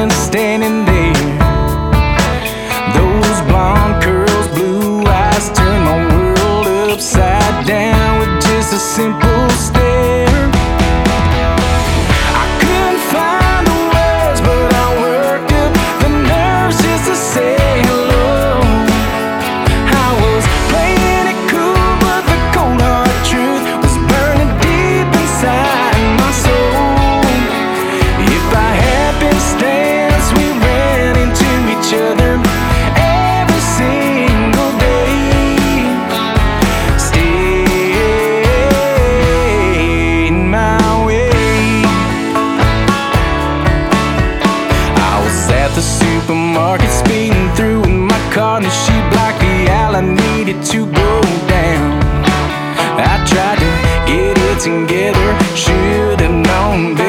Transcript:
been standing there. Those blonde curls, blue eyes turn my world upside down with just a simple stare. I couldn't find the words, but I worked up the nerves just to say hello. I was playing it cool, but the cold hard truth was burning deep inside my soul. If by happenstance we ran into each other every single day, stay in my way. I was at the supermarket speeding through with my car, and she blocked the aisle I needed to go down. I tried to get it together, should have known better.